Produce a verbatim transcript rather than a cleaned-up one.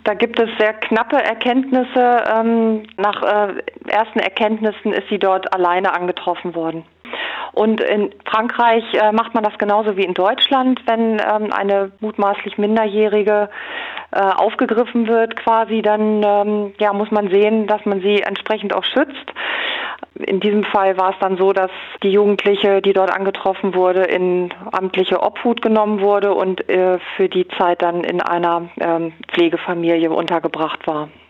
Da gibt es sehr knappe Erkenntnisse. Ähm, nach äh, ersten Erkenntnissen ist sie dort alleine angetroffen worden. Und in Frankreich äh, macht man das genauso wie in Deutschland, wenn ähm, eine mutmaßlich Minderjährige äh, aufgegriffen wird quasi, dann ähm, ja, muss man sehen, dass man sie entsprechend auch schützt. In diesem Fall war es dann so, dass die Jugendliche, die dort angetroffen wurde, in amtliche Obhut genommen wurde und äh, für die Zeit dann in einer ähm, Pflegefamilie untergebracht war.